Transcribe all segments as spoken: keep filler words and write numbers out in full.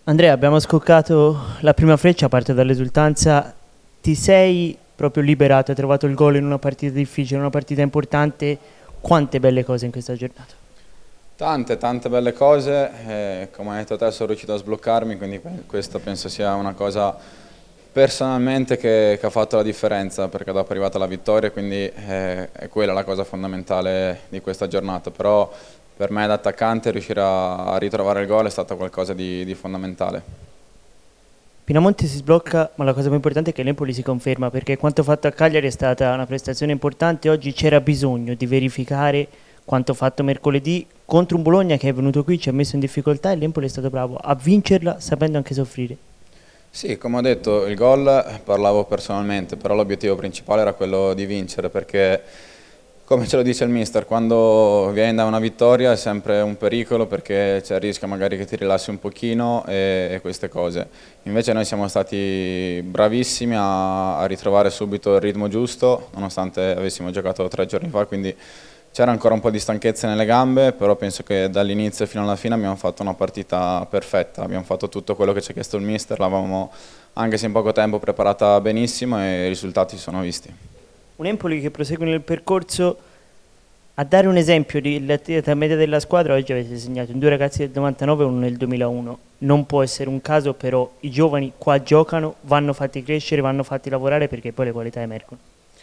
Andrea, abbiamo scoccato la prima freccia, parte dall'esultanza. Ti sei proprio liberato, hai trovato il gol in una partita difficile, in una partita importante. Quante belle cose in questa giornata. Tante, tante belle cose, eh, come hai detto te sono riuscito a sbloccarmi, quindi que- questa penso sia una cosa personalmente che, che ha fatto la differenza, perché dopo è arrivata la vittoria, quindi eh, è quella la cosa fondamentale di questa giornata, però per me da attaccante riuscire a, a ritrovare il gol è stato qualcosa di, di fondamentale. Pinamonti si sblocca, ma la cosa più importante è che l'Empoli si conferma, perché quanto fatto a Cagliari è stata una prestazione importante. Oggi c'era bisogno di verificare quanto fatto mercoledì contro un Bologna che è venuto qui, ci ha messo in difficoltà e l'Empoli è stato bravo a vincerla sapendo anche soffrire. Sì, come ho detto, il gol parlavo personalmente, però l'obiettivo principale era quello di vincere, perché come ce lo dice il mister, quando vieni da una vittoria è sempre un pericolo perché c'è il rischio magari che ti rilassi un pochino e, e queste cose. Invece noi siamo stati bravissimi a, a ritrovare subito il ritmo giusto, nonostante avessimo giocato tre giorni fa, quindi c'era ancora un po' di stanchezza nelle gambe, però penso che dall'inizio fino alla fine abbiamo fatto una partita perfetta, abbiamo fatto tutto quello che ci ha chiesto il mister, l'avevamo anche se in poco tempo preparata benissimo e i risultati si sono visti. Un Empoli che prosegue nel percorso. A dare un esempio dell'età media della squadra, oggi avete segnato in due ragazzi del novantanove e uno nel duemilauno. Non può essere un caso, però i giovani qua giocano, vanno fatti crescere, vanno fatti lavorare perché poi le qualità emergono.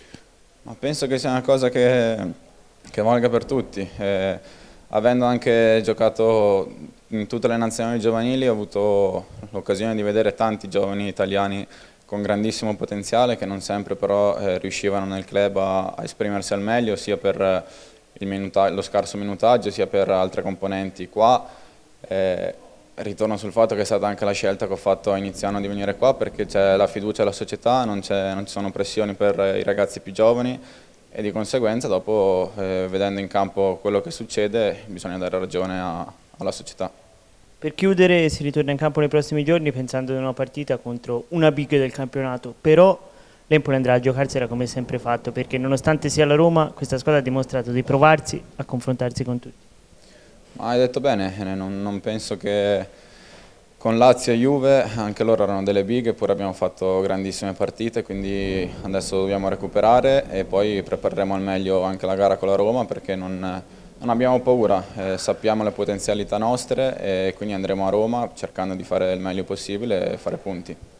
Ma penso che sia una cosa che, che valga per tutti. Eh, avendo anche giocato in tutte le nazionali giovanili, ho avuto l'occasione di vedere tanti giovani italiani con grandissimo potenziale che non sempre però eh, riuscivano nel club a, a esprimersi al meglio, sia per eh, il minuta- lo scarso minutaggio, sia per altre componenti. Qua eh, ritorno sul fatto che è stata anche la scelta che ho fatto a inizio anno di venire qua, perché c'è la fiducia alla società, non, c'è- non ci sono pressioni per eh, i ragazzi più giovani e di conseguenza dopo, eh, vedendo in campo quello che succede, bisogna dare ragione a- alla società. Per chiudere si ritorna in campo nei prossimi giorni pensando ad una partita contro una big del campionato, però l'Empoli andrà a giocarsela come sempre fatto perché nonostante sia la Roma, questa squadra ha dimostrato di provarsi a confrontarsi con tutti. Ma hai detto bene, eh, non, non penso che con Lazio e Juve, anche loro erano delle big, eppure abbiamo fatto grandissime partite, quindi adesso dobbiamo recuperare e poi prepareremo al meglio anche la gara con la Roma perché non, non abbiamo paura, eh, sappiamo le potenzialità nostre e quindi andremo a Roma cercando di fare il meglio possibile e fare punti.